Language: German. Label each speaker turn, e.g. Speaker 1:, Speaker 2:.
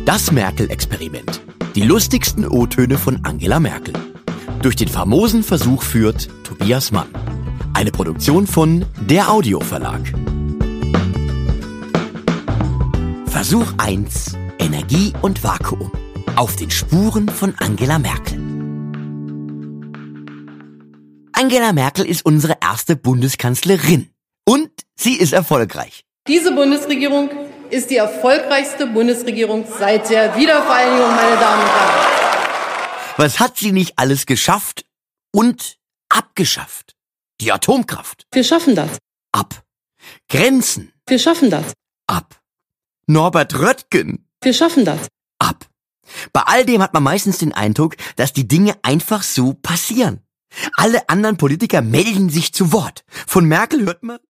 Speaker 1: Das Merkel-Experiment. Die lustigsten O-Töne von Angela Merkel. Durch den famosen Versuch führt Tobias Mann. Eine Produktion von Der Audio-Verlag. Versuch 1. Energie und Vakuum. Auf den Spuren von Angela Merkel. Angela Merkel ist unsere erste Bundeskanzlerin. Und sie ist erfolgreich.
Speaker 2: Diese Bundesregierung ist die erfolgreichste Bundesregierung seit der Wiedervereinigung, meine Damen und Herren.
Speaker 1: Was hat sie nicht alles geschafft und abgeschafft? Die Atomkraft.
Speaker 2: Wir schaffen das.
Speaker 1: Ab. Grenzen.
Speaker 2: Wir schaffen das.
Speaker 1: Ab. Norbert Röttgen.
Speaker 2: Wir schaffen das.
Speaker 1: Ab. Bei all dem hat man meistens den Eindruck, dass die Dinge einfach so passieren. Alle anderen Politiker melden sich zu Wort. Von Merkel hört man: